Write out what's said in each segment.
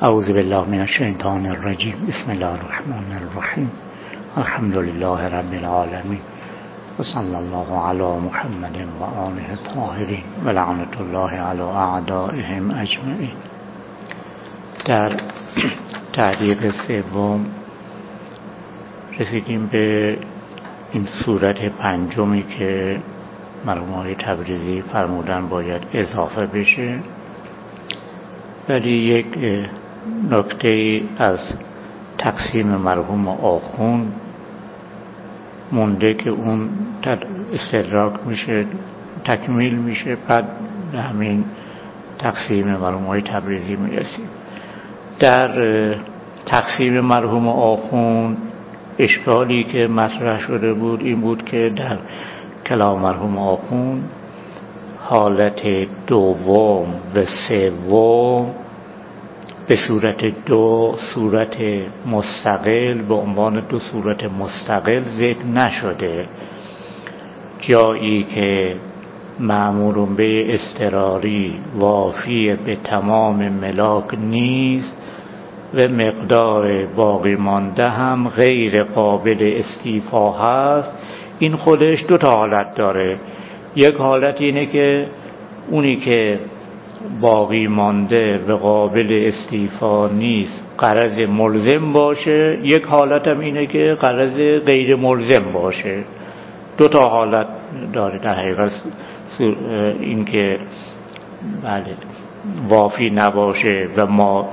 اعوذ بالله من الشیطان الرجیم. بسم الله الرحمن الرحیم. الحمد لله رب العالمین و صلی الله علی محمد و آله الطاهرین و لعنت الله علی اعدائهم اجمعین. در تعلیق سوم رسیدیم به این صورت پنجمی که مرحوم آقای تبریزی فرمودن باید اضافه بشه، ولی یک نکته از تقسیم مرحوم آخوند مونده که اون استدراک میشه، تکمیل میشه، بعد به همین تقسیم مرحوم آقای تبریزی میرسیم. در تقسیم مرحوم آخوند اشکالی که مطرح شده بود این بود که در کلام مرحوم آخوند حالت دوم و سوم به صورت دو صورت مستقل به عنوان دو صورت مستقل ذکر نشده. جایی که مأمور به اضطراری وافی به تمام ملاک نیست و مقدار باقی مانده هم غیر قابل استیفا هست، این خودش دو تا حالت داره. یک حالت اینه که اونی که باقی مانده و قابل استیفا نیست غرض ملزم باشه، یک حالت هم اینه که غرض غیر ملزم باشه. دو تا حالت داره در حقیقت. این که بله وافی نباشه و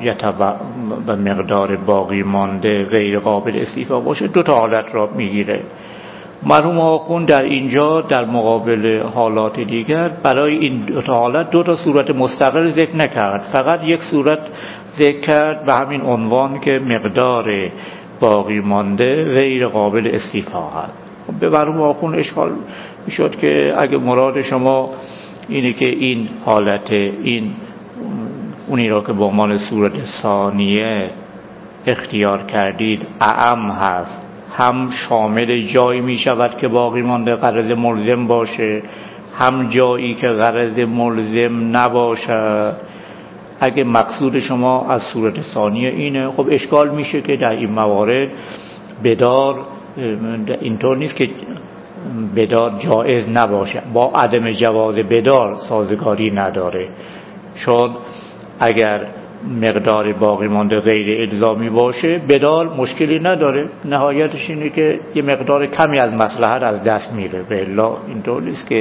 و مقدار باقی مانده غیر قابل استیفا باشه، دو تا حالت را میگیره. مرحوم آخوند در اینجا در مقابل حالات دیگر برای این دو تا حالت دو تا صورت مستقل ذکر نکرد، فقط یک صورت ذکر کرد به همین عنوان که مقدار باقی مانده غیر قابل استیفا هست. به مرحوم آخوند اشکال میشد که اگه مراد شما اینه که این حالت این اونی را که به عنوان صورت ثانیه اختیار کردید اعم هست، هم شامل جایی می شود که باقی مانده غرض ملزم باشه، هم جایی که غرض ملزم نباشه. اگه مقصود شما از صورت ثانیه اینه، خب اشکال میشه که در این موارد بدار اینطور نیست که بدار جایز نباشه، با عدم جواز بدار سازگاری نداره. چون اگر مقدار باقی مانده غیر الزامی باشه بدال مشکلی نداره، نهایتش اینه که یه مقدار کمی از مصلحت از دست میره، به الا اینطور نیست که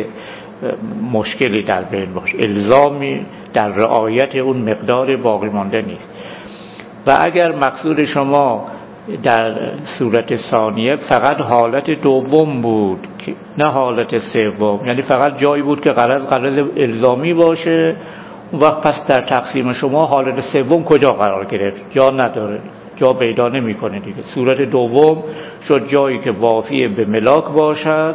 مشکلی در بین باشه، الزامی در رعایت اون مقدار باقی مانده نیست. و اگر مقصود شما در صورت ثانیه فقط حالت دوم بود نه حالت سوم، یعنی فقط جایی بود که غرض الزامی باشه، اون وقت پس در تقسیم شما حالت سوم کجا قرار گرفت؟ جا نداره، جا پیدا نمی‌کنه دیگه. صورت دوم شد جایی که وافی به ملاک باشد،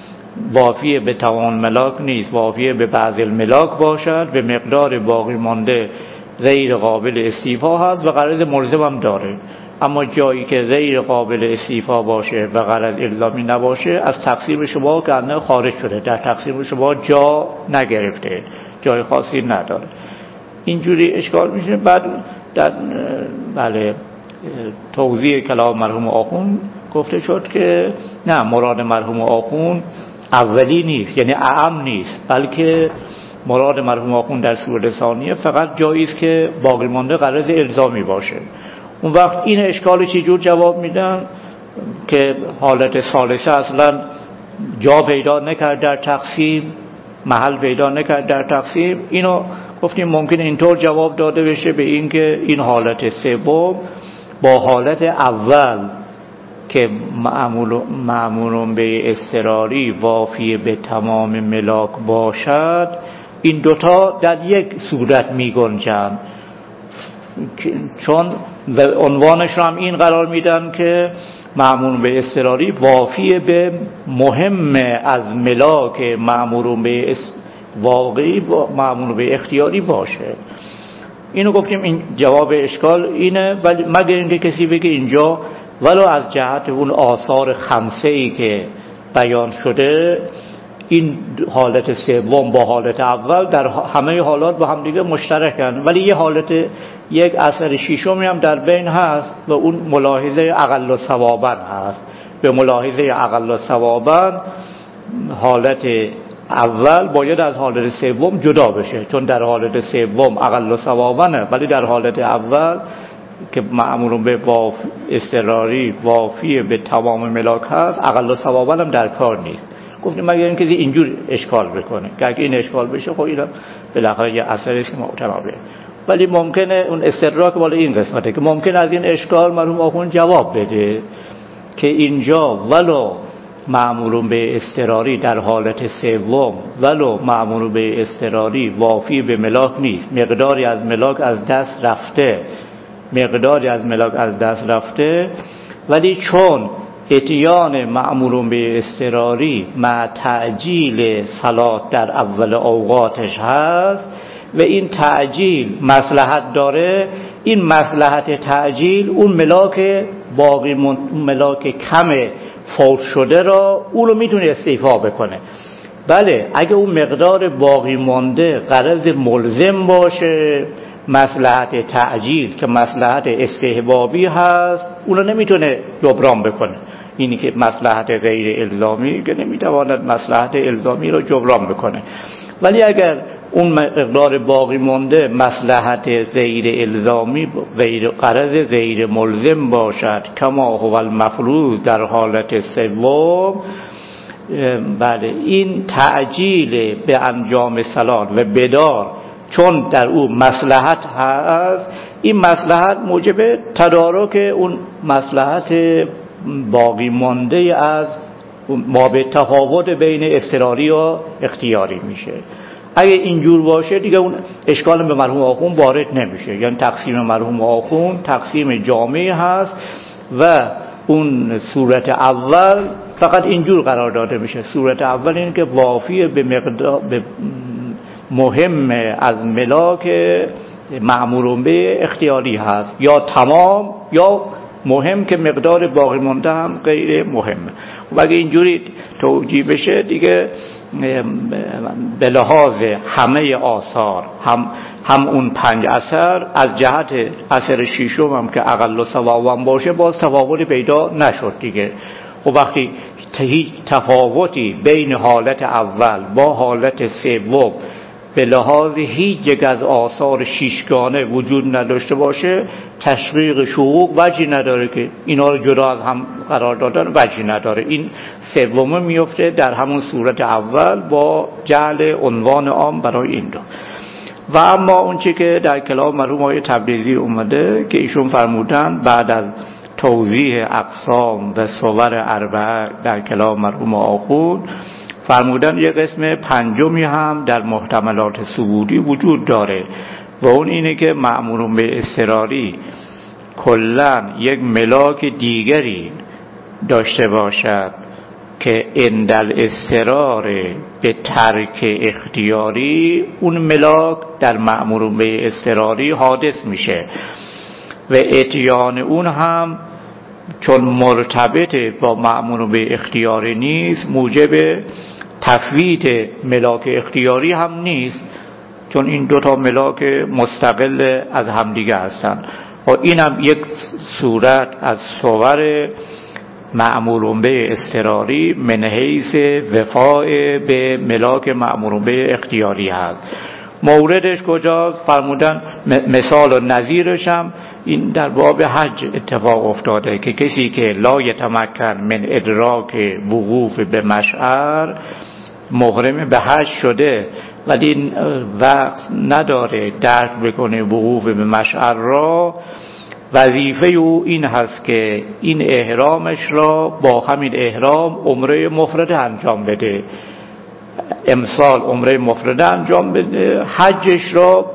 وافی به تمام ملاک نیست، وافی به بعض الملاک باشد، به مقدار باقی مانده غیر قابل استیفا هست و غرض ملزم هم داره. اما جایی که غیر قابل استیفا باشه و غرض الزامی نباشه از تقسیم شما کنه خارج شده، در تقسیم شما جا نگرفته، جای خاصی نداره. اینجوری اشکال میشه. بعد در توضیح کلام مرحوم آخوند گفته شد که نه، مراد مرحوم آخوند اولی نیست، یعنی اعم نیست، بلکه مراد مرحوم آخوند در صورت ثانیه فقط جایی است که باقی مانده غرض الزامی باشه. اون وقت این اشکال چجور جواب میدن که حالت ثالثه اصلا جا پیدا نکرد در تقسیم، محل پیدا نکرد در تقسیم؟ اینو گفتیم ممکن اینطور جواب داده بشه به این که این حالت سوم با حالت اول که مأمور به اضطراری وافی به تمام ملاک باشد، این دوتا در یک صورت می گنجند، چون عنوانش رو هم این قرار میدن که مأمور به اضطراری وافی به مهم از ملاک مأمور به واقعی مأمور به اختیاری باشه. اینو گفتیم این جواب اشکال اینه، ولی مگر اینکه کسی بگه اینجا ولو از جهت اون آثار خمسه ای که بیان شده این حالت سوم با حالت اول در همه حالات با هم دیگه مشترکن، ولی یه حالت یک اثر ششمی هم در بین هست و اون ملاحظه اقل ثوابا هست. به ملاحظه اقل ثوابا حالت اول باید از حالت سوم جدا بشه، چون در حالت سوم اقل ثوابا، ولی در حالت اول که مأمور به اضطراری وافی به تمام ملاک هست اقل ثوابا هم در کار نیست. گفتیم مگر اینکه اینجور اشکال بکنه که اگه این اشکال بشه خب اینا بالاخره یه اثرش متنابه، ولی ممکنه اون استدراک بالا این قسمته که ممکن از این اشکال مرحوم آخوند جواب بده که اینجا ولو مأمور به اضطراری در حالت سوم ولو مأمور به اضطراری وافی به ملاک نیست، مقداری از ملاک از دست رفته، ولی چون اتیان مأمور به اضطراری مع تعجیل صلات در اول اوقاتش هست و این تعجیل مصلحت داره، این مصلحت تعجیل اون ملاک باقی ملاک کم فوت شده را اون رو میتونه استیفا بکنه. بله اگه اون مقدار باقی مانده غرض ملزم باشه، مصلحت تعجیل که مصلحت استحبابی هست اون رو نمیتونه جبران بکنه. اینی که مصلحت غیر الزامی که نمیتواند مصلحت الزامی رو جبران بکنه. ولی اگر اون مقدار باقی مانده مصلحت غیر الزامی غرض غیر ملزم باشد کما هو المفروض در حالت سوم، بله این تعجیل به انجام صلات و بدار چون در او مصلحت هست، این مصلحت موجب تدارک اون مصلحت باقی مانده از ما به تفاوت بین اضطراری و اختیاری میشه. اگه اینجور باشه دیگه اون اشکال به مرحوم آخوند وارد نمیشه، یعنی تقسیم مرحوم آخوند تقسیم جامعی هست و اون صورت اول فقط اینجور قرار داده میشه. صورت اول این که وافی به مقدار به مهم از ملاک مأمور به اختیاری هست، یا تمام یا مهم که مقدار باقی مانده هم غیر مهمه. و اگه اینجوری توجیه بشه دیگه به لحاظ همه آثار هم اون 5 اثر از جهت اثر ششم هم که اقل ثوابا باشه باز تفاوتی پیدا نشد دیگه. و وقتی هیچ تفاوتی بین حالت اول با حالت سوم به لحاظ هیچ یک از آثار شیشگانه وجود نداشته باشه، تشویق شقوق وجهی نداره که اینا رو جدا از هم قرار دادن، وجهی نداره. این سومه میفته در همون صورت اول با جعل عنوان عام برای این دو. و اما اون چی که در کلام مرحوم آقای تبریزی اومده که ایشون فرمودن بعد از توضیح اقسام و صور اربعه در کلام مرحوم آخوند فرمودن یه قسم پنجمی هم در محتملات ثبوتی وجود داره و اون اینه که مأمور به اضطراری کلاً یک ملاک دیگری داشته باشد که اندل اضطرار به ترک اختیاری اون ملاک در مأمور به اضطراری حادث میشه و اتیان اون هم چون مرتبط با مأمور به اختیاری نیست موجب تفویت ملاک اختیاری هم نیست، چون این دوتا ملاک مستقل از همدیگه هستن. و این هم یک صورت از صور مأمور به اضطراری من حیث وفاء به ملاک مأمور به اختیاری هست. موردش کجاست؟ فرمودن مثال و نظیرش هم این در باب حج اتفاق افتاده که کسی که لا یتمکن من ادراک وقوف به مشعر محرم به حج شده ولی وقت نداره درک بکنه وقوف به مشعر را، وظیفه او این هست که این احرامش را با همین احرام عمره مفرده انجام بده، امسال عمره مفرده انجام بده، حجش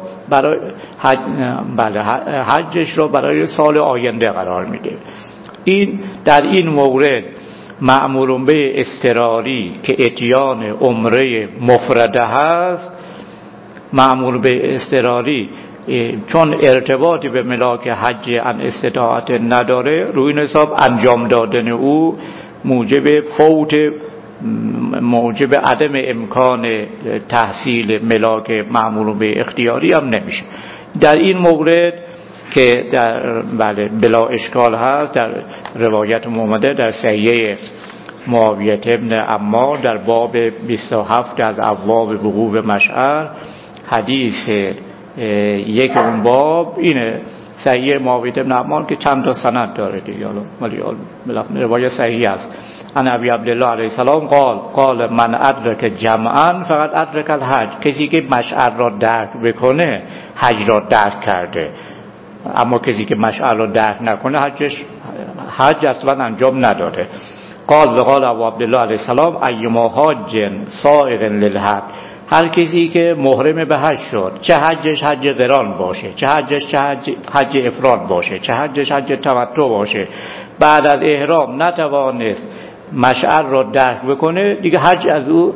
را برای سال آینده قرار میده. این در این مورد مأمور به اضطراری که اتیان عمره مفرده هست، مأمور به اضطراری چون ارتباطی به ملاک حج عن استطاعت نداره، روی این حساب انجام دادن او موجب فوت موجب عدم امکان تحصیل ملاک مأمور به اختیاری هم نمیشه. در این مورد که در بلا اشکال هست، در روایت اومده در صحیح معاویه ابن عمار در باب 27 از ابواب وقوف مشعر، حدیث یک اون باب اینه، صحیح معاویه ابن عمار که چند تا سند داره دیگه، ولی روایت صحیح است. عن ابی عبدالله علیه السلام قال من ادرک جمعا فقط ادرک الحج، کسی که مشعر را درک بکنه حج را درک کرده، اما کسی که مشعر را درک نکنه حج اصلا انجام نداده. قال ابو عبدالله علیه السلام ایما حاج سائغ للحج، هر کسی که محرم به حج شد، چه حجش حج قران باشه، چه حجش چه حج افراد باشه، چه حجش حج تمتع باشه، بعد از احرام نتوانست مشعر را درک بکنه، دیگه حج از او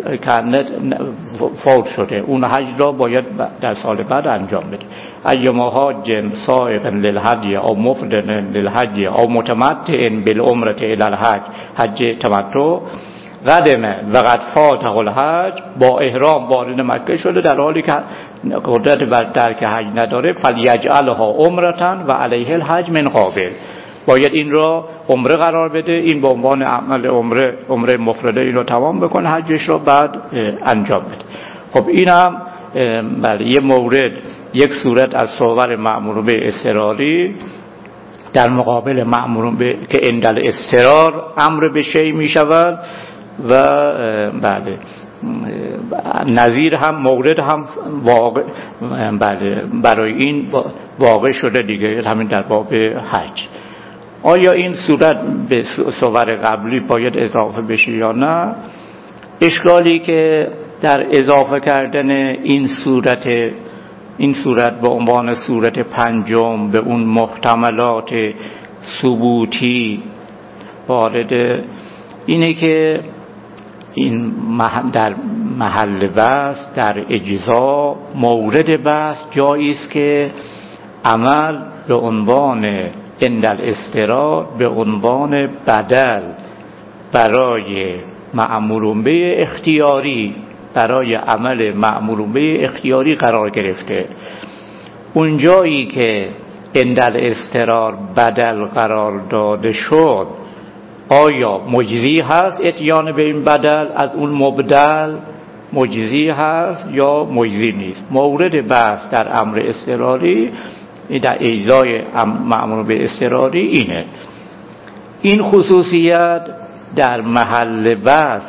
فوت شده، اون حج را باید در سال بعد انجام بده. ایما حاج سائغ للحج او مفرد للحج او متمتع بالعمره الی الحج، حج تمتع، قدمه و قد فاته الحج، با احرام وارد مکه شده در حالی که قدرت بر درک حج نداره، فلیجعلها عمرة و علیه الحج من قابل، باید این را عمره قرار بده، این به عنوان عمل عمره مفرده این رو تمام بکنه، حجش رو بعد انجام بده. خب این هم یه مورد، یک صورت از صور مأمور به اضطراری در مقابل مأمور به که عند الاضطرار امر به شیء می شود، و بله نظیر هم مورد هم واقع برای این واقع شده دیگه، همین در باب حج. آیا این صورت به صور قبلی باید اضافه بشه یا نه؟ اشکالی که در اضافه کردن این صورت به عنوان صورت پنجم به اون محتملات ثبوتی وارد اینه که این در محل بحث، در اجزا مورد بحث جایی است که عمل به عنوان عند الاضطرار به عنوان بدل برای مأمور به اختیاری، برای عمل مأمور به اختیاری قرار گرفته. اون جایی که عند الاضطرار بدل قرار داده شد، آیا مجزی هست اتیان به این بدل از اون مبدل؟ مجزی هست یا مجزی نیست؟ مورد بحث در امر اضطراری، در اجزای مأمور به اضطراری اینه. این خصوصیت در محل بحث،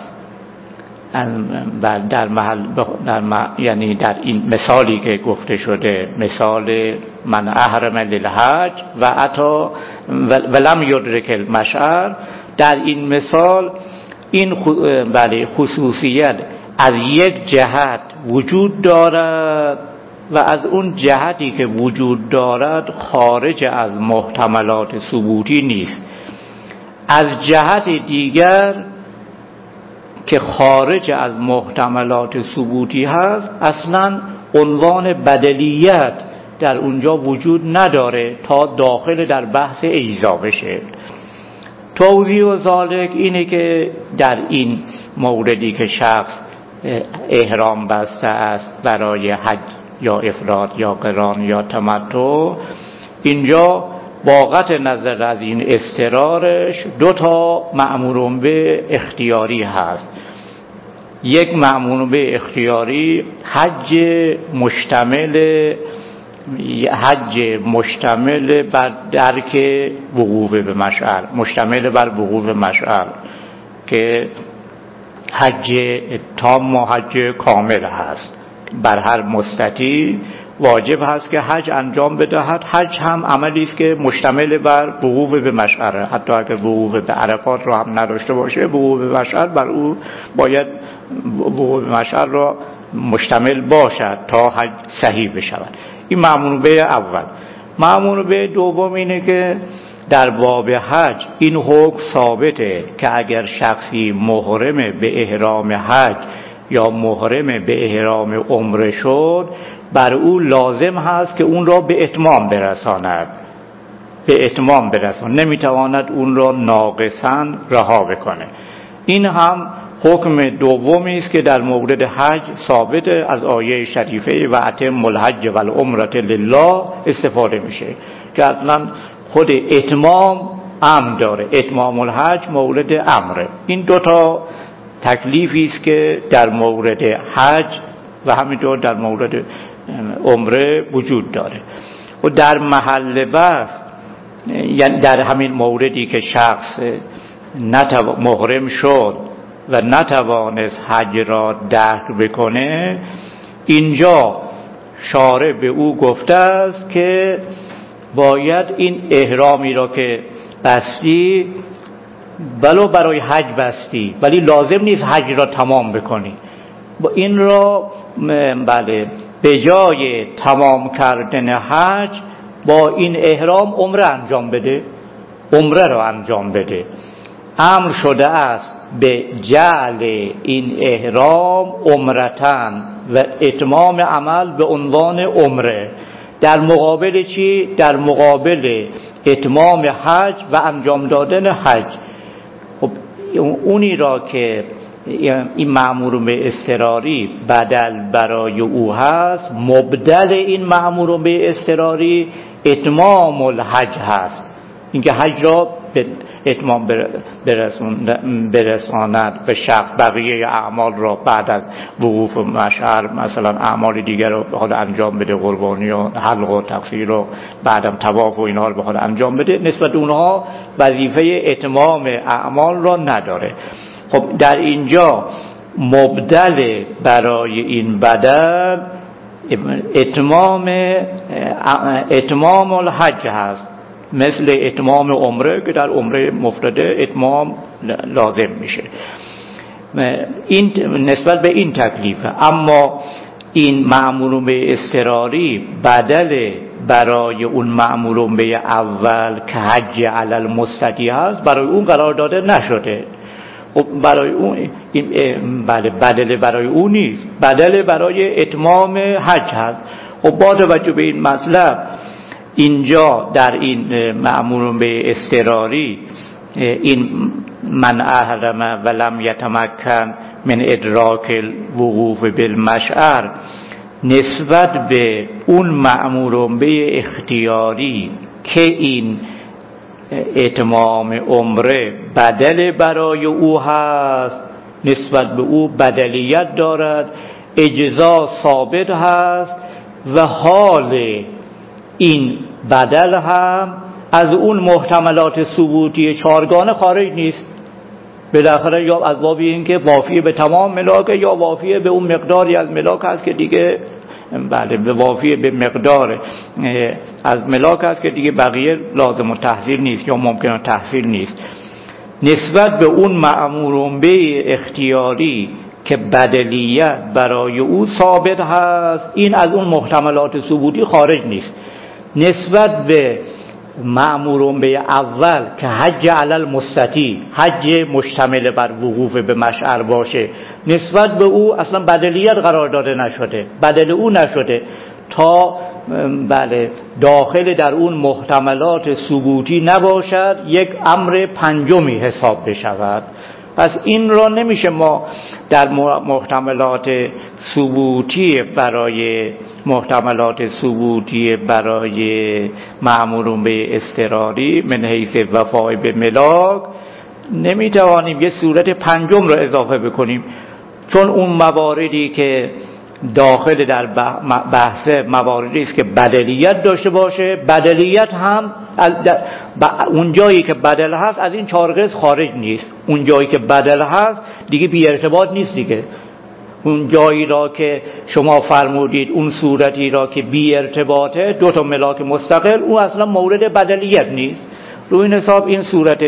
یعنی در این مثالی که گفته شده، مثال من احرم للحج و اتا ولم یدرک المشعر، در این مثال این خصوصیت از یک جهت وجود دارد و از اون جهتی که وجود دارد خارج از محتملات ثبوتی نیست. از جهت دیگر که خارج از محتملات ثبوتی هست، اصلا عنوان بدلیت در اونجا وجود نداره تا داخل در بحث اجزا بشه. توضیح و ذالک اینه که در این موردی که شخص احرام بسته است برای حج یا افراد یا قران یا تمتع، اینجا با قطع نظر از این اضطرارش دو تا مأمور به اختیاری هست. یک مأمور به اختیاری حج مشتمل بر درک وقوف به مشعر، مشتمل بر وقوف مشعر که حج تام و حج کامل هست. بر هر مستطیع واجب هست که حج انجام بدهد. حج هم عملی است که مشتمل بر وقوف به مشعر، حتی اگر وقوف به عرفات رو هم نداشته باشه، وقوف به مشعر بر او باید وقوف به مشعر را مشتمل باشد تا حج صحیح بشود. این مأمور به اول. مأمور به دوم اینه که در باب حج این حکم ثابته که اگر شخصی محرم به احرام حج یا محرم به احرام عمره شد، بر او لازم هست که اون را به اتمام برساند، نمیتواند اون را ناقصاً رها بکنه. این هم حکم دومی است که در مورد حج ثابت از آیه شریفه و اتم الحج و العمرة لله استفاده میشه که اصلا خود اتمام امر داره. اتمام الحج مورد امره. این دوتا تکلیفی است که در مورد حج و همینطور در مورد عمره وجود داره. و در محل بحث، یعنی در همین موردی که شخص محرم شد و نتوانست حج را درک بکنه، اینجا شارع به او گفته است که باید این احرامی را که بستی، ولو برای حج بستی ولی لازم نیست حج را تمام بکنی، با این را به جای تمام کردن حج با این احرام عمره انجام بده، عمره را انجام بده. امر شده است به جعل این احرام عمرتن و اتمام عمل به عنوان عمره. در مقابل چی؟ در مقابل اتمام حج و انجام دادن حج. خب اونی را که این مأمور به اضطراری بدل برای او هست، مبدل این مأمور به اضطراری اتمام الحج هست، اینکه حج را به اتمام برساند به شخص. بقیه اعمال را بعد از وقوف مشعر، مثلا اعمال دیگر را بخواد انجام بده، قربانی و حلق و تقصیر و بعدم طواف و اینها رو بخواد انجام بده، نسبت به اونها وظیفه اتمام اعمال را نداره. خب در اینجا مبدل برای این بدل اتمام الحج هست، مثل اتمام عمره که در عمره مفرده اتمام لازم میشه. این نسبت به این تکلیفه. اما این مأمور به اضطراری بدل برای اون مأمور به اول که حج علی المستطیع هست، برای اون قرار داده نشده. برای اون بدل برای اون نیست، بدل برای اتمام حج هست. خب با توجه به این مطلب، اینجا در این مأمور به اضطراری، این من احرم ولم یتمکن من ادراک الوقوف بالمشعر، نسبت به اون مأمور به اختیاری که این اتمام عمره بدل برای او هست، نسبت به او بدلیت دارد، اجزا ثابت هست و حال این بدل هم از اون محتملات ثبوتی چارگانه خارج نیست. بالاخره یا از باب این که وافیه به تمام ملاک، یا وافیه به اون مقداری از ملاک هست که دیگه به وافیه به مقدار از ملاک هست که دیگه بقیه لازم و تحصیل نیست یا ممکنه تحصیل نیست. نسبت به اون مأمور به اختیاری که بدلیت برای او ثابت هست، این از اون محتملات ثبوتی خارج نیست. نسبت به مأمور به اول که حج علی المستطیع، حج مشتمل بر وقوف به مشعر باشه، نسبت به او اصلا بدلیت قرار داده نشده، بدل او نشده تا داخل در اون محتملات ثبوتی نباشد، یک امر پنجمی حساب بشود. پس این را نمیشه ما در محتملات ثبوتی برای مأمور به اضطراری من حیث وفای به ملاک نمیتوانیم یه صورت پنجم را اضافه بکنیم، چون اون مواردی که داخل در بحث مواردی است که بدلیت داشته باشه، بدلیت هم اون جایی که بدل هست از این چهار قسم خارج نیست. اون جایی که بدل هست دیگه بی ارتباط نیست دیگه. اون جایی را که شما فرمودید، اون صورتی را که بی ارتباطه، دو تا ملاک مستقل، اون اصلا مورد بدلیت نیست. روی این حساب این صورت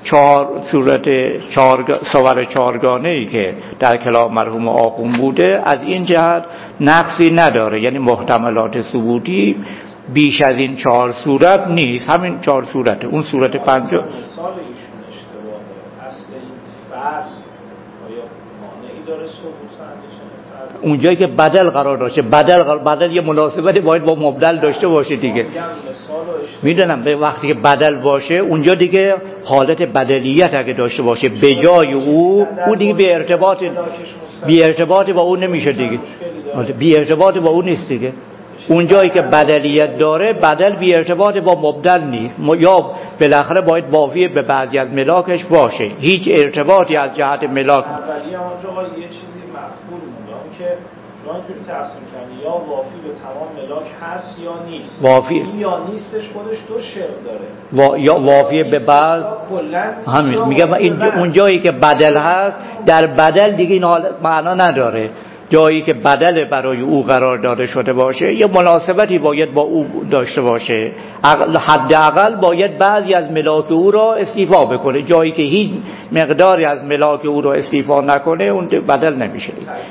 چهارگانه‌ای که در کلام مرحوم آخوند بوده از این جهت نقصی نداره، یعنی محتملات ثبوتی بیش از این 4 صورت نیست، همین 4 صورته. اون صورت پنجم مثال ایشون اشتباهه. اصل این فرض آیا مانعی داره ثبوت فرض؟ اونجایی که بدل قرار داشته، بدل یه مناسبتی باید با مبدل داشته باشه دیگه. مثال میدونم به وقتی که بدل باشه اونجا دیگه حالت بدلیت اگه داشته باشه به جای او دیگه بی ارتباط با اون نمیشه دیگه، بی ارتباط با اون نیست دیگه. اون جایی که بدلیت داره بدل بی ارتباط با مبدل نیست، یا بالاخره باید واقعی به بعضی از ملاکش باشه، هیچ ارتباطی از جهت ملاک. اولی اونجا یه چیزی مفهوم مونده که شما اینجوری تقسیم کنی یا وافی به تمام ملاک هست یا نیست. وافی یا نیستش خودش دو شق داره. یا وافی به بعض همین میگم اون جایی که بدل هست در بدل دیگه این حالت معنا نداره. جایی که بدل برای او قرار داده شده باشه یه مناسبتی باید با او داشته باشه، حداقل باید بعضی از ملاک او را استیفا بکنه. جایی که هیچ مقداری از ملاک او را استیفا نکنه اون بدل نمیشه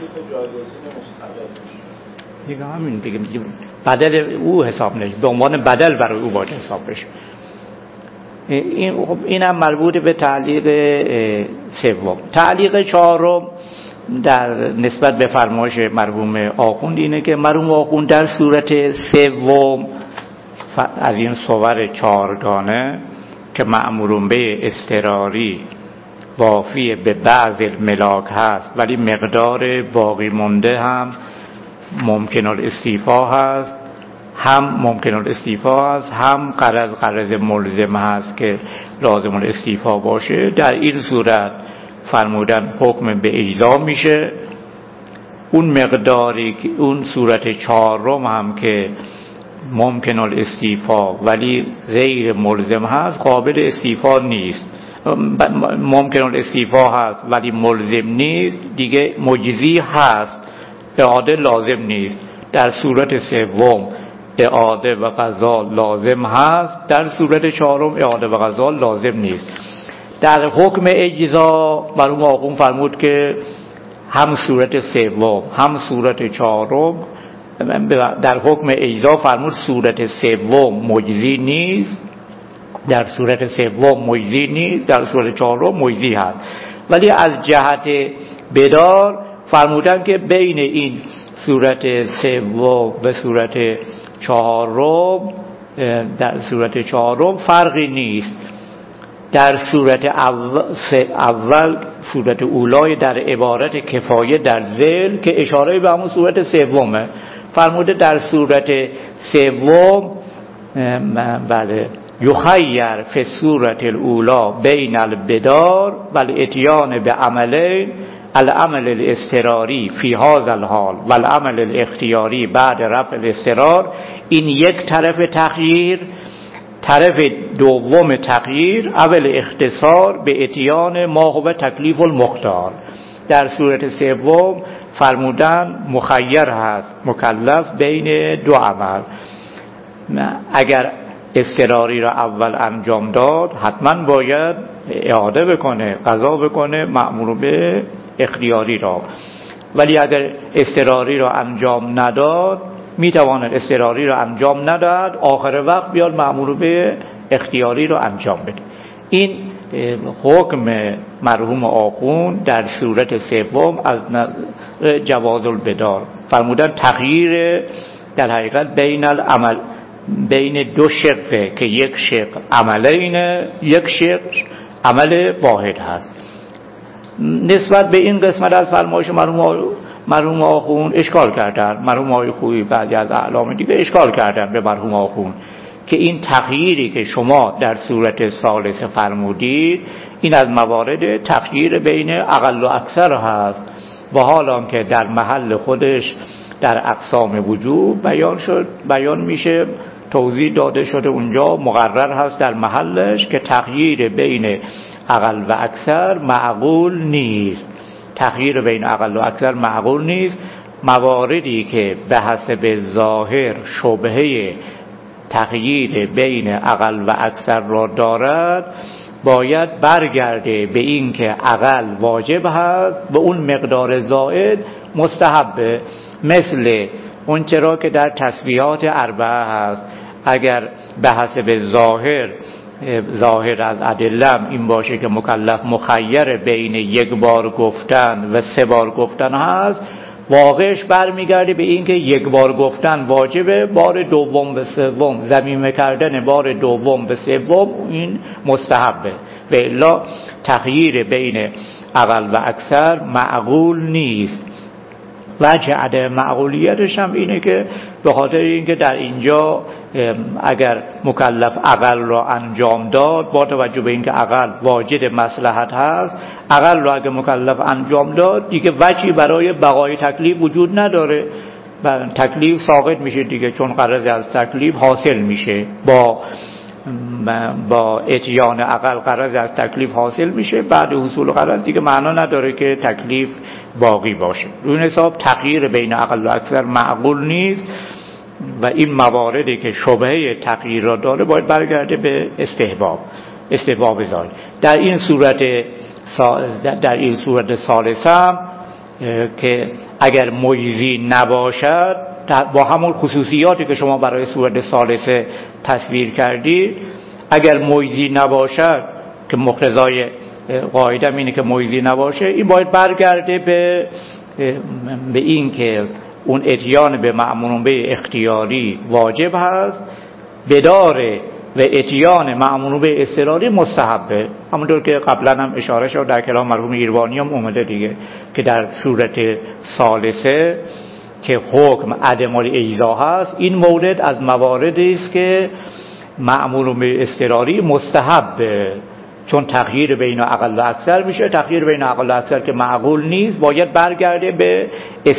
دیگه. همین دیگه بدل او حساب نشه، به عنوان بدل برای او باید حساب بشه. این هم مربوط به تعلیق سوم. تعلیق چهارم در نسبت به فرمایش مرحوم آخوند اینه که مرحوم آخوند در صورت سوم از این صور چهارگانه که مأمورون به اضطراری وافی به بعض ملاک هست ولی مقدار باقی مونده هم ممکن الاستیفا هست، هم ممکن الاستیفا هست، هم قرض ملزم هست که لازم الاستیفا باشه. در این صورت فرمودن حکم به اجزا میشه. اون مقداری که اون صورت چهارم هم که ممکن الاستیفا ولی غیر ملزم هست قابل استیفا نیست، ممکن الاستیفا هست ولی ملزم نیست، دیگه مجزی هست، اعاده لازم نیست. در صورت سوم اعاده و قضا لازم هست، در صورت چهارم اعاده و قضا لازم نیست. در حکم اجزا مرحوم آخوند فرمود که هم صورت سوم هم صورت چهارم، در حکم اجزا فرمود صورت سوم مجزی نیست، در صورت سوم مجزی نیست، در صورت چهارم مجزی هست. ولی از جهت بدار فرمودن که بین این صورت سوم و صورت چهارم در صورت چهارم فرقی نیست. در صورت اول صورت اولای در عبارت کفایه در ذیل که اشاره به همون صورت سومه، فرموده در صورت سوم بله یخیر فی صورت الاولا بین البدار و الاتیان به عملین العمل الاضطراری فی هذا الحال و العمل الاختیاری بعد رفع الاضطرار. این یک طرف تغییر. طرف دوم تغییر اول اختصار به اتیان ما هو تکلیف المختار. در صورت سوم فرمودن مخیر هست مکلف بین دو عمل. اگر اضطراری را اول انجام داد حتما باید اعاده بکنه، قضا بکنه مأمور به اختیاری را. ولی اگر اضطراری را انجام نداد میتواند اضطراری را انجام نداد آخر وقت بیاد مأمور به اختیاری را انجام بده. این حکم مرحوم آخوند در صورت سوم از جواز البدار فرمودن تغییر در حقیقت بین دو شقه که یک شق عملین یک شق عمل واحد هست. نسبت به این قسمت از فرمایش مرحوم آخوند اشکال کردن. مرحوم آقای خویی بعضی از اعلام دیگه اشکال کردن به مرحوم آخوند که این تغییری که شما در صورت ثالث فرمودید این از موارد تغییر بین اقل و اکثر هست و حالا که در محل خودش در اقسام وجوب بیان میشه، توضیح داده شده اونجا مقرر هست در محلش که تغییر بین اقل و اکثر معقول نیست. تغییر بین اقل و اکثر معقول نیست. مواردی که به حسب ظاهر شبهه تغییر بین اقل و اکثر را دارد باید برگرده به این که اقل واجب هست و اون مقدار زائد مستحبه، مثل اون چرا که در تسبیحات اربعه هست. اگر به حسب ظاهر از ادله این باشه که مکلف مخیر بین یک بار گفتن و 3 بار گفتن هست، واقعش برمیگرده به این که یک بار گفتن واجبه، بار دوم و سوم ضمیمه کردن بار دوم و سوم این مستحبه، و الا تغییر بین اقل و اکثر معقول نیست. وجه عدم معقولیتش هم اینه که به خاطر اینکه در اینجا اگر مکلف اقل را انجام داد، با توجه به اینکه اقل واجد مصلحت هست، اقل را اگر مکلف انجام داد دیگه وجهی برای بقای تکلیف وجود نداره و تکلیف ساقط میشه دیگه، چون غرض از تکلیف حاصل میشه، با اتیان اقل غرض از تکلیف حاصل میشه، بعد حصول غرض دیگه معنا نداره که تکلیف باقی باشه. روی حساب تغییر بین اقل و اکثر معقول نیست و این مواردی که شبهه تغییر را داره باید برگرده به استحباب ظاهر. در این صورت ثالثه که اگر مجزی نباشد، با همون خصوصیاتی که شما برای صورت ثالثه تصویر کردید، اگر مجزی نباشد که مقتضای قاعده اینه که مجزی نباشه، این باید برگرده به این که اون اتیان به مأمور به اختیاری واجب هست، بداره و اتیان مأمور به اضطراری مستحبه. همونطور که قبلا هم اشاره شد در کلام مرحوم ایروانی هم اومده دیگه که در صورت ثالثه که حکم عدم الاجزا هست، این مورد از مواردی است که مأمور به اضطراری مستحبه، چون تغییر بین اقل و اکثر میشه. تغییر بین اقل و اکثر که معقول نیست، باید برگرده به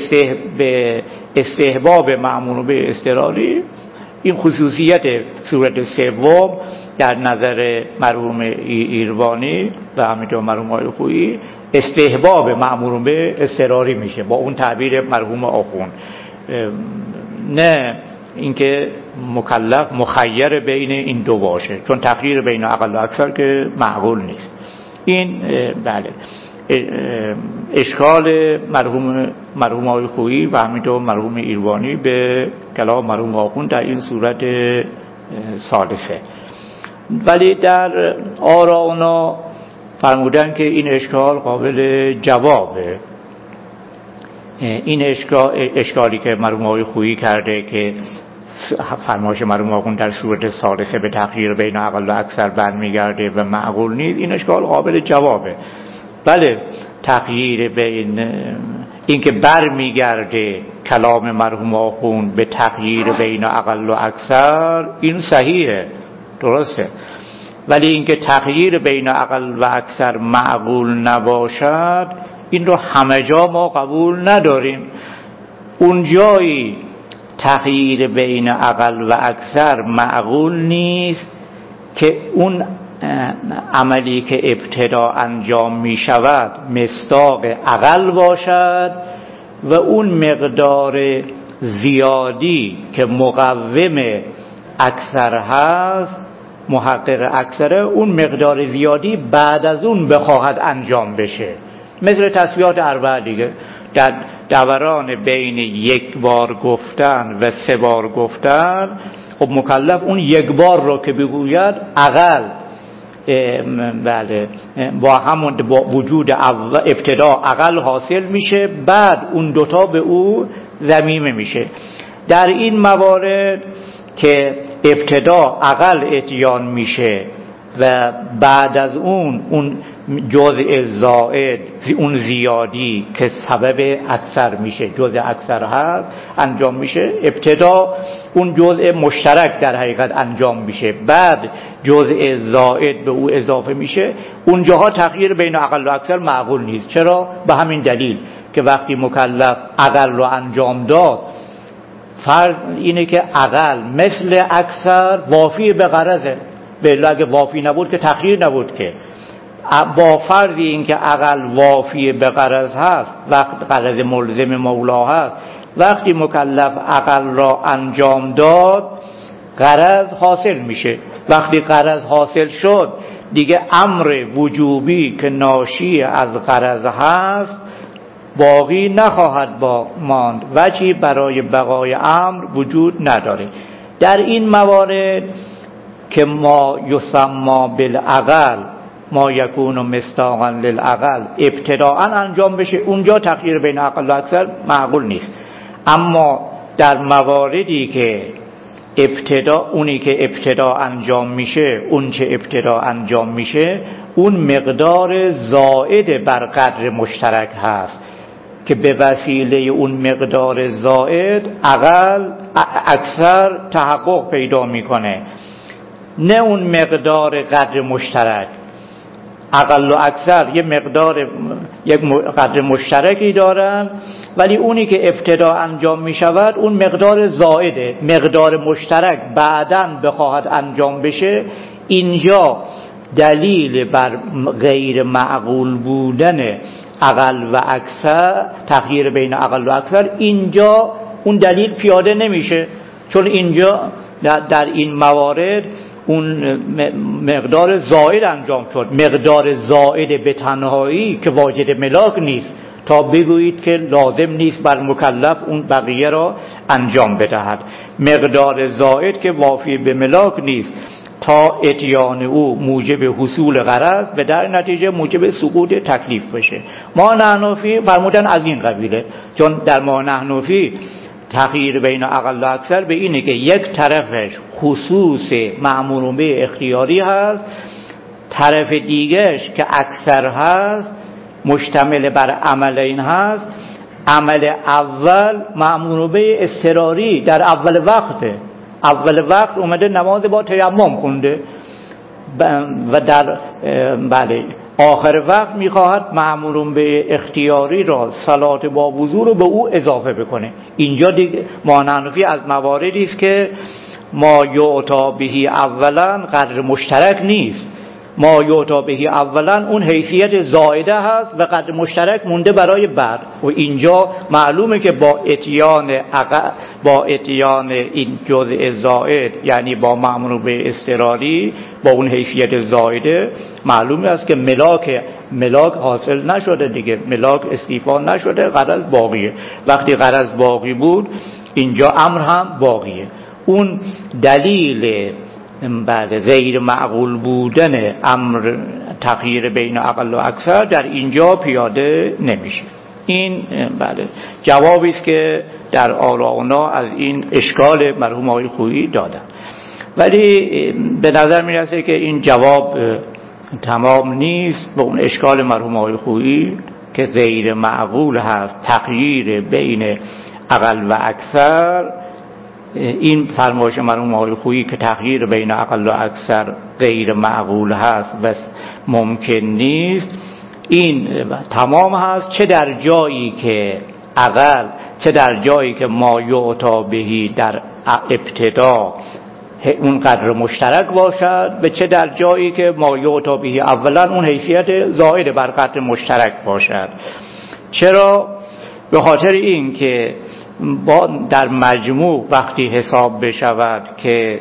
استحباب مأمور به اضطراری. این خصوصیت صورت سوم در نظر مرحوم ایروانی و همینطور مرحوم آقای خویی استحباب مأمور به اضطراری میشه با اون تعبیر مرحوم آخوند، نه اینکه مکلف مخیر بین این دو باشه، چون تغییر بین اقل و اکثر که معقول نیست. این بله اشکال مرحوم آقای خویی و همینطور مرحوم ایروانی به کلام مرحوم آخوند در این صورت ثالثه. ولی در آراء اونا فرمودن که این اشکال قابل جوابه. این اشکالی که مرحوم آقای خویی کرده که فرمایش مرحوم آخوند در صورت ثالثه به تغییر بین اقل و اکثر برمیگرده و معقول نیست، این اشکال قابل جوابه. بله تغییر بین این که برمیگرده کلام مرحوم آخوند به تغییر بین اقل و اکثر، این صحیحه، درسته، ولی اینکه تغییر بین اقل و اکثر معقول نباشد، این رو همه جا ما قبول نداریم. اون جایی تغییر بین اقل و اکثر معقول نیست که اون عملی که ابتدا انجام می شود مصداق اقل باشد و اون مقدار زیادی که مقوم اکثر هست، محقق اکثره، اون مقدار زیادی بعد از اون بخواهد انجام بشه. مثل تسبیحات اربعه دیگه، در دوران بین یک بار گفتن و 3 بار گفتن، خب مکلف اون یک بار رو که بگوید اقل بله با همون با وجود ابتدا اقل حاصل میشه، بعد اون دوتا به او ضمیمه میشه. در این موارد که ابتدا اقل اتیان میشه و بعد از اون جزء زائد، اون زیادی که سبب اکثر میشه، جزء اکثر هست، انجام میشه. ابتدا اون جزء مشترک در حقیقت انجام میشه، بعد جزء زائد به او اضافه میشه. اونجاها تغییر بین اقل و اکثر معقول نیست. چرا؟ به همین دلیل که وقتی مکلف اقل رو انجام داد، فرض اینه که اقل مثل اکثر وافی به غرضه، بله اگه وافی نبود که تغییر نبود که. با فرض این که اقل وافی به غرض هست، وقت غرض ملزم مولا هست، وقتی مکلف اقل را انجام داد غرض حاصل میشه. وقتی غرض حاصل شد دیگه امر وجوبی که ناشی از غرض هست باقی نخواهد ماند، وجهی برای بقای امر وجود نداره. در این موارد که ما یسمى بالاقل ما یکون مصداقا للعقل ابتداءً انجام بشه، اونجا تغییر بین عقل و اکثر معقول نیست. اما در مواردی که اونی که ابتدا انجام میشه، اون چه ابتدا انجام میشه اون مقدار زائد بر قدر مشترک هست که به وسیله اون مقدار زائد عقل اکثر تحقق پیدا میکنه، نه اون مقدار قدر مشترک. عقل و اکثر یک قدر مشترکی دارن، ولی اونی که ابتدا انجام می شود اون مقدار زائده. مقدار مشترک بعداً بخواهد انجام بشه، اینجا دلیل بر غیر معقول بودن عقل و اکثر، تغییر بین عقل و اکثر، اینجا اون دلیل پیاده نمیشه، چون اینجا در این موارد اون مقدار زائد انجام شد. مقدار زائد به تنهایی که واجد ملاک نیست تا بگویید که لازم نیست بر مکلف اون بقیه را انجام بدهد. مقدار زائد که وافی به ملاک نیست تا اتیان او موجب حصول غرض و در نتیجه موجب سقوط تکلیف بشه. ما نحنفی فرمودن از این قبیله، چون در ما نحنفی تغییر بین عقل و اکثر به اینه که یک طرفش خصوص مأمور به اختیاری هست، طرف دیگرش که اکثر هست مشتمل بر عملین هست. عمل اول مأمور به اضطراری در اول وقته، اول وقت اومده نماز با تیمم خونده و در آخر وقت میخواهد مأمور به اختیاری را صلات با وضو رو به او اضافه بکنه. اینجا دیگه ما نحنفی از مواردی است که ما یعطا بهی اولا قدر مشترک نیست، ما یعطا بهی اولا اون حیثیت زائده هست و قدر مشترک مونده برای بعد. و اینجا معلومه که با اتیان این جزء زائد، یعنی با مأمور به اضطراری، با اون حیثیت زائده، معلومه است که ملاک حاصل نشده دیگه، ملاک استیفا نشده، غرض باقیه. وقتی غرض باقی بود اینجا امر هم باقیه. اون دلیل غیر معقول بودن امر تغییر بین عقل و اکثر در اینجا پیاده نمیشه. این جوابی است که در آراءنا از این اشکال مرحوم آقای خویی دادن، ولی به نظر میرسه که این جواب تمام نیست به اون اشکال مرحوم آقای خویی که غیر معقول هست تغییر بین عقل و اکثر. این فرمایش مرحوم آقای خویی که تغییر بین عقل و اکثر غیر معقول هست و ممکن نیست، این تمام هست چه در جایی که عقل، چه در جایی که ما یعطا بهی در ابتدا اون قدر مشترک باشد و چه در جایی که ما یعطا بهی اولا اون حیثیت زائد بر قدر مشترک باشد. چرا؟ به خاطر این که در مجموع وقتی حساب بشود که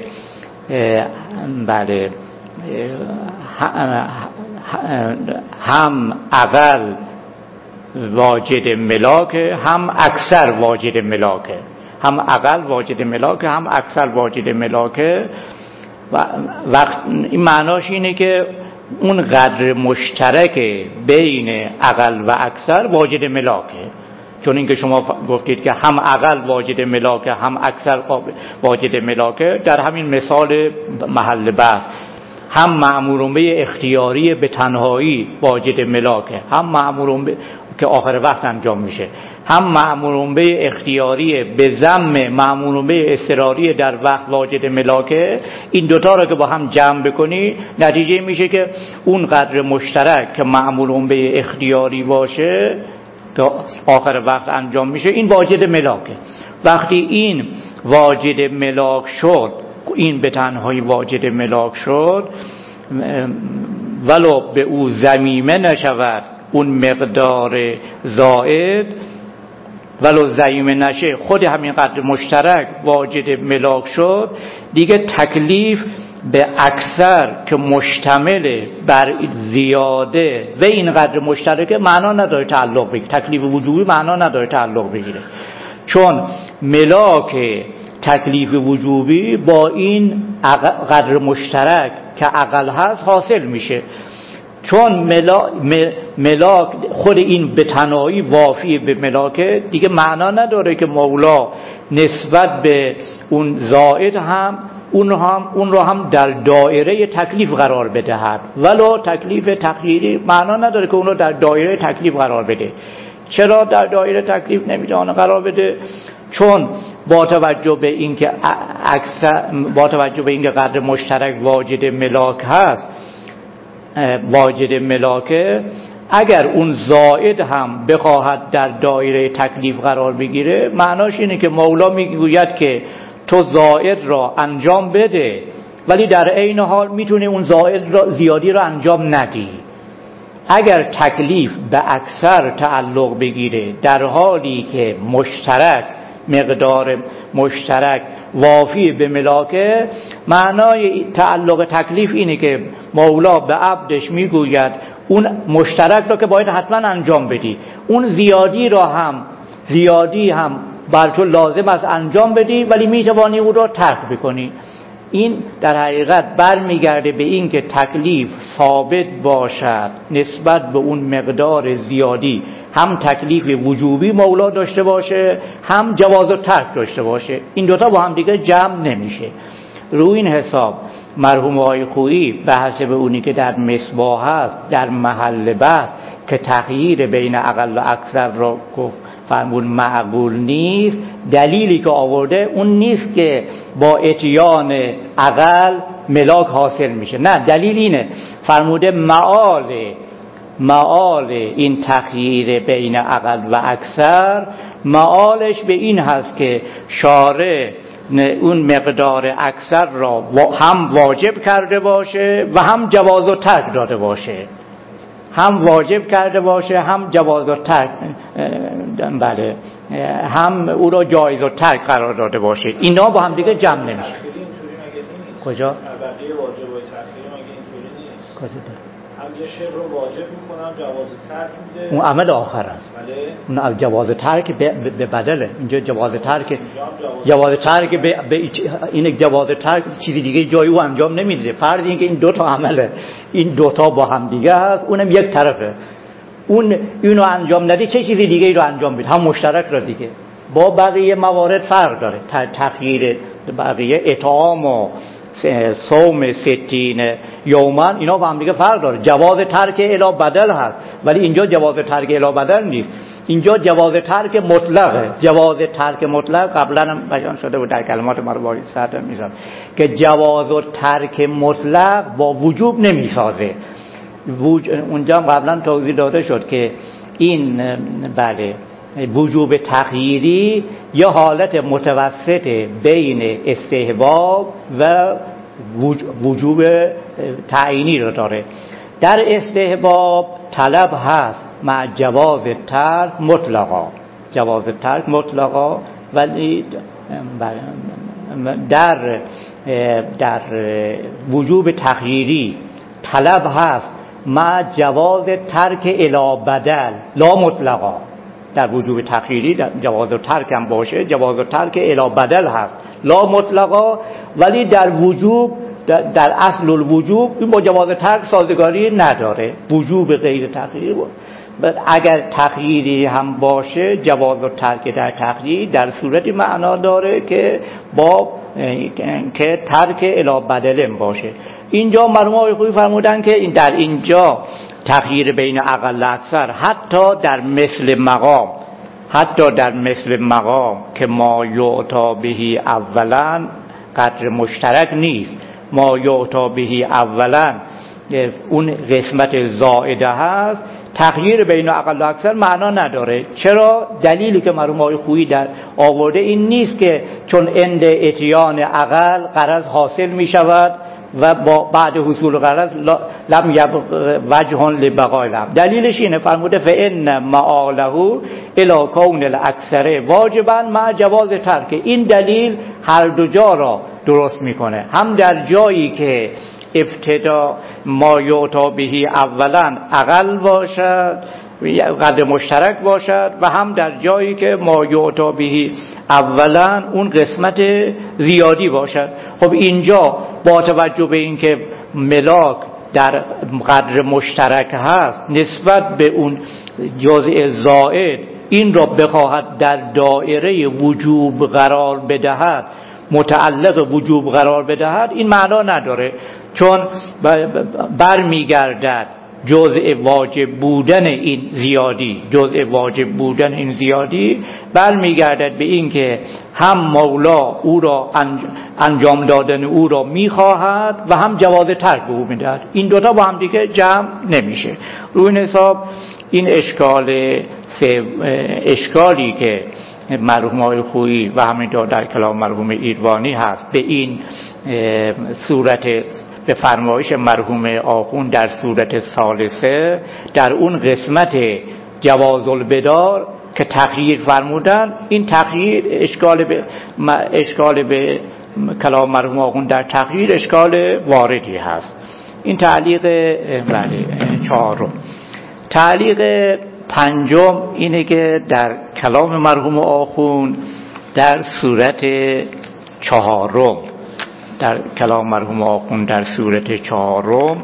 هم عقل واجد ملاکه، هم اکثر واجد ملاکه، هم عقل واجد ملاکه، هم اکثر واجد ملاکه. وقت این معناش اینه که اون قدر مشترک بین عقل و اکثر واجد ملاکه. چون اینکه شما گفتید که هم عقل واجد ملاکه هم اکثر واجد ملاکه، در همین مثال محل بحث هم مأمور به اختیاری به تنهایی واجد ملاکه، هم مأمور به که آخر وقت انجام میشه، هم مأمور به اختیاری به ضم مأمور به اضطراری در وقت واجد ملاکه. این دوتا رو که با هم جمع بکنی نتیجه میشه که اون قدر مشترک که مأمور به اختیاری باشه تا آخر وقت انجام میشه، این واجد ملاکه. وقتی این واجد ملاک شد، این به تنهایی واجد ملاک شد، ولو به او ضمیمه نشود اون مقدار زائد، ولو ضمیمه نشه خود همین قدر مشترک واجد ملاک شد، دیگه تکلیف به اکثر که مشتمل بر زیاده و این قدر مشترک معنا نداره تعلق بگیره، تکلیف وجوبی معنا نداره تعلق بگیره، چون ملاک تکلیف وجوبی با این قدر مشترک که عقل هست حاصل میشه. چون ملاک خود این به تنهایی وافی به ملاکه، دیگه معنا نداره که مولا نسبت به اون زائد هم اون رو هم در دایره تکلیف قرار بدهد، ولو تکلیف تقدیری معنا نداره که اون رو در دایره تکلیف قرار بده. چرا در دایره تکلیف نمیتونه قرار بده؟ چون با توجه به اینکه قدر مشترک واجد ملاک هست، واجد ملاکه، اگر اون زائد هم بخواهد در دایره تکلیف قرار بگیره، معناش اینه که مولا میگوید که تو زائد را انجام بده، ولی در عین حال میتونه اون زائد را زیادی را انجام ندی. اگر تکلیف به اکثر تعلق بگیره در حالی که مقدار مشترک وافی به ملاکه، معنای تعلق تکلیف اینه که مولا به عبدش میگوید اون مشترک را که باید حتما انجام بدی، اون زیادی هم بر تو لازم است انجام بدی، ولی میتوانی او را ترک بکنی. این در حقیقت برمیگرده به این که تکلیف ثابت باشد نسبت به اون مقدار زیادی، هم تکلیف وجوبی مولا داشته باشه، هم جواز و ترک داشته باشه. این دوتا با هم دیگه جمع نمیشه. روی این حساب مرحوم آقای خویی به حسب اونی که در مصباح هست، در محل بحث که تغییر بین اقل و اکثر را فرمون معقول نیست، دلیلی که آورده اون نیست که با اتیان اقل ملاک حاصل میشه، نه، دلیل اینه فرموده معال این تغییر بین اقل و اکثر، معالش به این هست که شارع اون مقدار اکثر را هم واجب کرده باشه و هم جواز و ترک داده باشه، هم واجب کرده باشه هم جواز و ترک، بله، هم او را جایز و ترک قرار داده باشه. اینا با هم دیگه جمع نمیشه. کجا؟ بقیه واجب و تأخیر مگه اینطوری نیست؟ کجا؟ هم یه شر رو واجب میکنم، جواز ترک میده، اون عمل آخر است. بله. اون جواز ترک به بدله. اینجا جواز ترک این جواز ترک چیزی دیگه جای او انجام نمیده. فرض این که این دو تا عمله، این دو تا با هم دیگه هست، اونم یک طرفه، اینو انجام نده چه چیزی دیگه ای رو انجام بده، هم مشترک را دیگه. با بقیه موارد فرق داره. تغییر بقیه اطعام و صوم 60 یوما اینا با هم دیگه فرق داره. جواز ترک الی بدل هست، ولی اینجا جواز ترک الی بدل نیست، اینجا جواز ترک مطلقه. جواز ترک مطلق قبلا هم بیان شده بود در کلمات مربوطه سطر میذارم که جواز و ترک مطلق با وجوب نمیسازه. اونجا قبلا توضیح داده شد که این بله وجوب تغییری یه حالت متوسط بین استحباب و وجوب تعیینی رو داره. در استحباب طلب هست مع جواز ترک مطلقا، ولی در وجوب تغییری طلب هست مع جواز ترک الی بدل لا مطلقا. در وجوب تغییری جواز و ترک هم باشه، جواز و ترک الی بدل هست لا مطلقا، ولی در وجوب در اصل الوجوب این با جواز ترک سازگاری نداره. وجوب غیر تغییری بود. اگر تغییری هم باشه، جواز و ترک در تغییر در صورتی معنا داره که که ترک الی بدل باشه. اینجا مرحوم آقای خویی فرمودن که در اینجا تغییر بین اقل و اکثر حتی در مثل مقام که ما یعطا بهی اولا قدر مشترک نیست، ما یعطا بهی اولا اون قسمت زائده هست، تغییر بین اقل و اکثر معنا نداره. چرا؟ دلیلی که مرحوم آقای خویی در آورده این نیست که چون عند اتیان اقل غرض حاصل می شود و بعد حصول غرض لم یبق وجه لبقای لم. دلیلش اینه فرموده فإن معاله الی کون الاکثر واجبا مع جواز ترک. این دلیل هر دو جا را درست میکنه، هم در جایی که ابتدا ما یعطا بهی اولا اقل باشد قدر مشترک باشد و هم در جایی که ما یعطا بهی اولا اون قسمت زیادی باشد. خب اینجا با توجه به اینکه ملاک در قدر مشترک هست نسبت به اون جزء زائد این را بخواهد در دایره وجوب قرار بدهد، متعلق وجوب قرار بدهد، این معنا نداره، چون برمیگردد جزء واجب بودن این زیادی، جزء واجب بودن این زیادی برمیگردد به این که هم مولا او را انجام دادن او را میخواهد و هم جواز ترک او میدهد. این دوتا با هم دیگه جمع نمیشه. روی این حساب این اشکالی که مرحوم آقای خویی و همینطور در کلام مرحوم ایروانی هست به این صورت، به فرمایش مرحوم آخوند در صورت ثالثه، در اون قسمت جواز البدار که تغییر فرمودن، این تغییر اشکال به کلام مرحوم آخوند در تغییر اشکال واردی هست. این تعلیق چهارم. تعلیق پنجم اینه که در کلام مرحوم آخوند در صورت چهارم، در کلام مرحوم آخوند در صورت چهارم،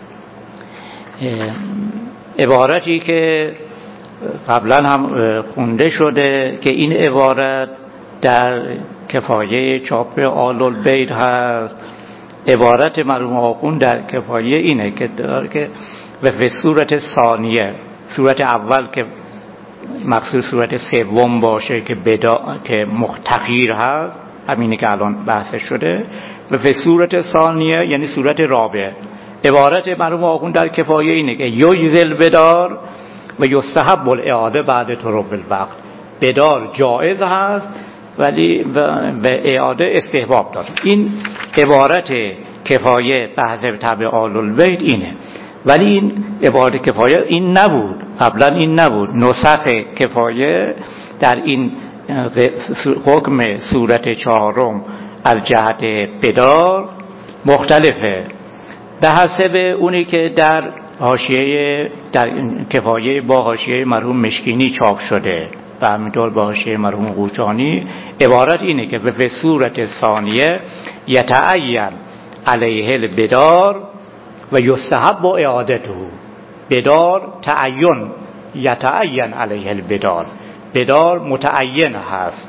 عبارتی که قبلا هم خونده شده که این عبارت در کفایه چاپ آل البیت هست. عبارت مرحوم آخوند در کفایه اینه که داره که به صورت ثانیه، صورت اول که مقصود صورت سوم باشه که که تغییر هست، همینی که الان بحث شده، و به صورت ثانیه یعنی صورت رابعه. عبارت مرحوم آخوند در کفایه اینه که یجزل بدار و یستحب الاعاده بعد طرق الوقت. بدار جایز هست ولی به اعاده استحباب داره. این عبارت کفایه بحث تبع آل البیت اینه، ولی این عبارت کفایه این نبود، قبلا این نبود. نسخ کفایه در این حکم صورت چهارم از جهت بدار مختلفه به حسب اونی که در حاشیه در کفایه با حاشیه مرحوم مشکینی چاپ شده و همینطور با حاشیه مرحوم قوچانی. عبارت اینه که به صورت ثانیه یتعین علیه البدار و یستحب با اعادته. بدار تعین، یتعین علیه البدار، بدار متعین هست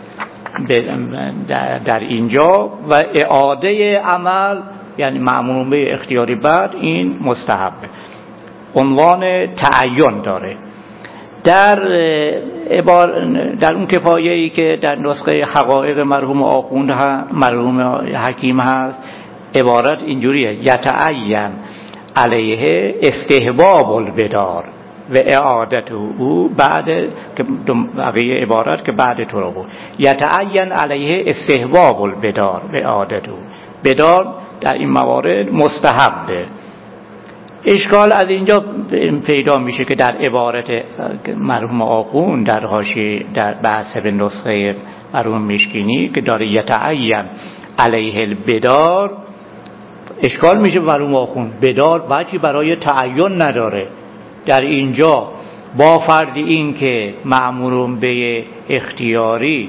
در اینجا و اعاده عمل یعنی مأمور به اختیاری بعد این مستحبه، عنوان تعین داره. در اون کفایه‌ای که در نسخه حقایق مرحوم آخوند مرحوم حکیم هست، عبارت اینجوریه: یتعین علیه استحباب البدار و اعادته او بعد که بقیه عبارت که بعد تو رو بود. یتعین علیه استحباب البدار و اعادته او. بدار در این موارد مستحبه. اشکال از اینجا پیدا میشه که در عبارت مرحوم آخوند در حاشیه در بحث به نسخه مرحوم مشکینی که داره یتعین علیه البدار، اشکال میشه مرحوم آخوند بدار بچی برای تعین نداره. در اینجا با فرض این که مأمور به اختیاری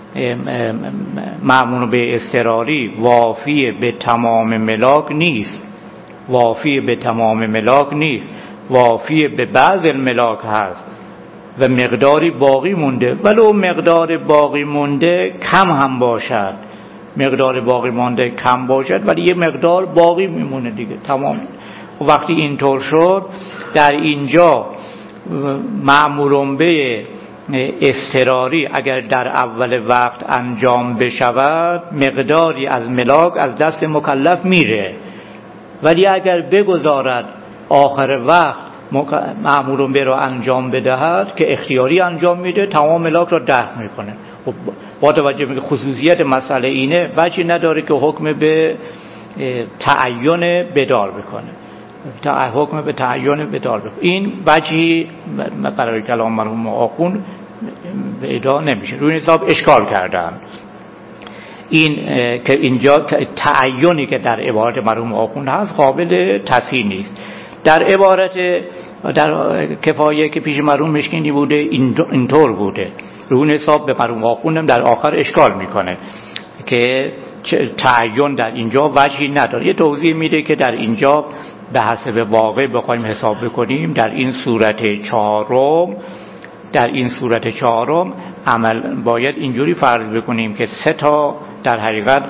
مأمور به اضطراری وافی به تمام ملاک نیست، وافی به تمام ملاک نیست، وافی به بعض الملاک هست و مقداری باقی مونده، ولو مقدار باقی مونده کم هم باشد، مقدار باقی مونده کم باشد ولی یه مقدار باقی میمونه دیگه، تمام. وقتی اینطور شد در اینجا مأمور به اضطراری اگر در اول وقت انجام بشود مقداری از ملاک از دست مکلف میره، ولی اگر بگذارد آخر وقت مأمور به را انجام بدهد که اختیاری انجام میده تمام ملاک را دفع میکنه. خب با توجه به خصوصیت مسئله اینه وجهی نداره که حکم به تعین بدار بکنه، حکم به تعین بدار بکنه. این وجهی برای کلام مرحوم آخوند پیدا نمیشه. روی حساب اشکال کردن این که اینجا تعینی که در عبارت مرحوم آخوند هست قابل تصحیح نیست. در عبارت در کفایه که پیش مرحوم مشکینی بوده اینطور بوده. روی حساب به مرحوم آخوندم در آخر اشکال میکنه که تعین در اینجا وجهی نداره. یه توضیح میده که در اینجا به حسب واقع بخوایم حساب بکنیم در این صورت چهارم عمل باید اینجوری فرض بکنیم که سه تا در حقیقت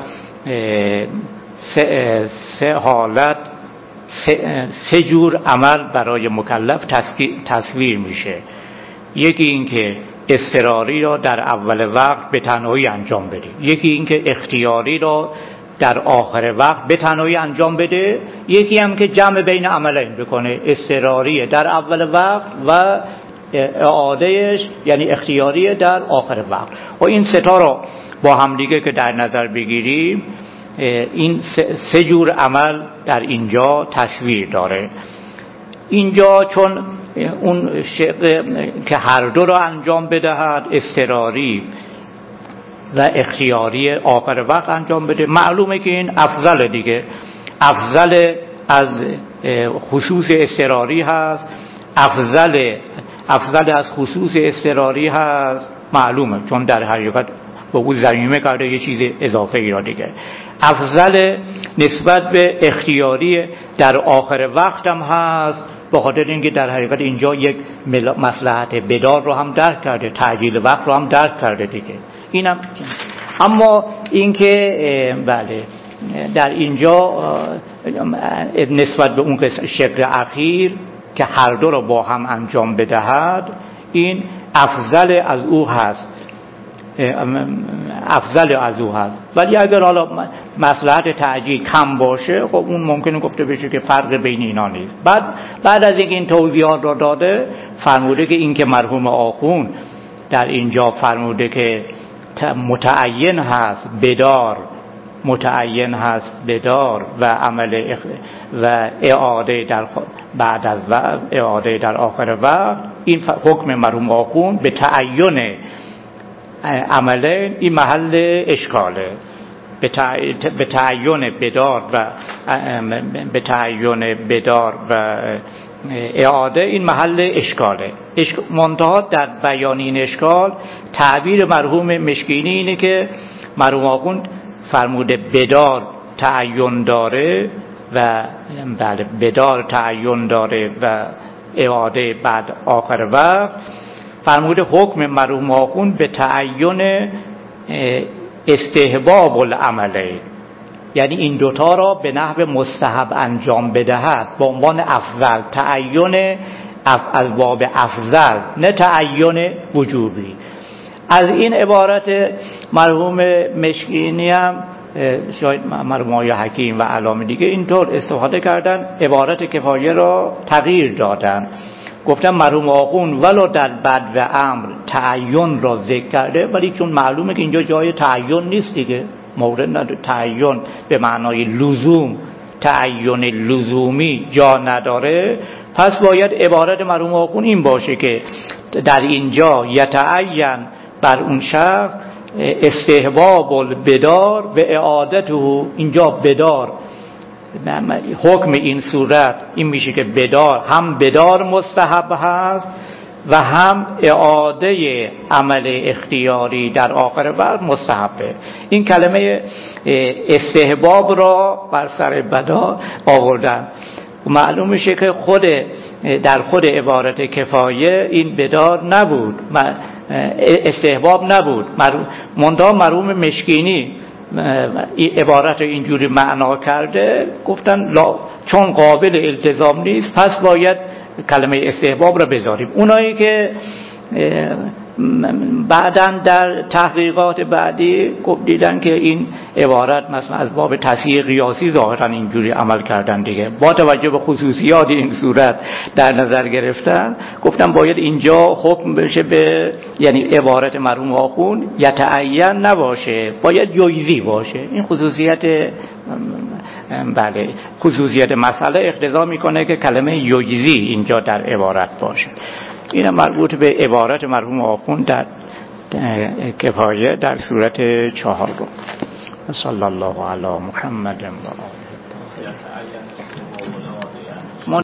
سه حالت سه جور عمل برای مکلف تصویر میشه. یکی این که اضطراری را در اول وقت به تنهایی انجام بده، یکی این که اختیاری را در آخر وقت به تنهایی انجام بده، یکی هم که جمع بین عملین بکنه، اضطراری در اول وقت و اعادهش یعنی اختیاری در آخر وقت. و این سه تا را با هم دیگه که در نظر بگیریم این سه جور عمل در اینجا تصویر داره. اینجا چون اون شق که هر دو را انجام بدهد، اضطراری و اختیاری آخر وقت انجام بده، معلومه که این افضل دیگه، افضل از خصوص اضطراری هست، افضل از خصوص اضطراری هست، معلومه چون در حقیقت با اون ضمیمه کرده یه چیز اضافه ای را دیگه. افضل نسبت به اختیاری در آخر وقت هم هست، به خاطر اینکه در حقیقت اینجا یک مصلحت بدار رو هم درک کرده، تعجیل وقت رو هم درک کرده دیگه. اینم اما اینکه بله در اینجا نسبت به اون شکل اخیر که هر دو رو با هم انجام بدهد، این افضل از او هست، ولی اگر حالا مصلحت تعجیل کم باشه، خب اون ممکنه گفته بشه که فرق بین اینا نیست. بعد از اینکه این توضیحات را داده، فرموده که این که مرحوم آخوند در اینجا فرموده که متعین هست بدار و عمل و اعاده در بعد از اعاده در آخر وقت، این حکم مرحوم آخوند به تعین عمله این محل اشکاله، به تعین بدار و اعاده این محل اشکاله. منتها در بیان این اشکال تعبیر مرحوم مشکینی اینه که مرحوم آخوند فرموده بدار تعین داره و بله بدار تعین داره و اعاده بعد آخر وقت، فرموده حکم مرحوم آخوند به تعین استحباب العمله، یعنی این دوتا را به نحو مستحب انجام بدهد با عنوان افضل، تعین از باب افضل نه تعین وجوبی. از این عبارت مرحوم مشکینی هم شاید مرحوم آقای حکیم و علامه دیگه اینطور استفاده کردن، عبارت کفایه را تغییر دادن، گفتم مرحوم آخوند ولو در بد و امر تعین را ذکر کرده، ولی چون معلومه که اینجا جای تعین نیست دیگه، مورد نداره، تعین به معنای لزوم، تعین لزومی جا نداره، پس باید عبارت مرحوم آخوند این باشه که در اینجا یتعین بر اون شخص استحباب البدار و اعادته، اینجا بدار حکم این صورت این میشه که بدار هم بدار مستحب هست و هم اعاده عمل اختیاری در آخر وقت مستحبه. این کلمه استحباب را بر سر بدار آوردن. معلوم میشه که در خود عبارت کفایه این بدار نبود، استحباب نبود. منتها مرحوم مشکینی عبارت اینجوری معنا کرده، گفتن چون قابل التزام نیست پس باید کلمه استحباب را بذاریم. اونایی که بعداً در تحقیقات بعدی دیدن که این عبارت مثلا از باب تصحیح قیاسی ظاهراً اینجوری عمل کردن دیگه، با توجه به خصوصیات این صورت در نظر گرفتن، گفتن باید اینجا حکم بشه به یعنی عبارت مرحوم آخوند یتعین نباشه، باید یجزی باشه. این خصوصیت مسئله اقتضا میکنه که کلمه یجزی اینجا در عبارت باشه. این مربوط به عبارت مرحوم آخوند در کفایه در صورت 4. صلی الله علی محمد و آله.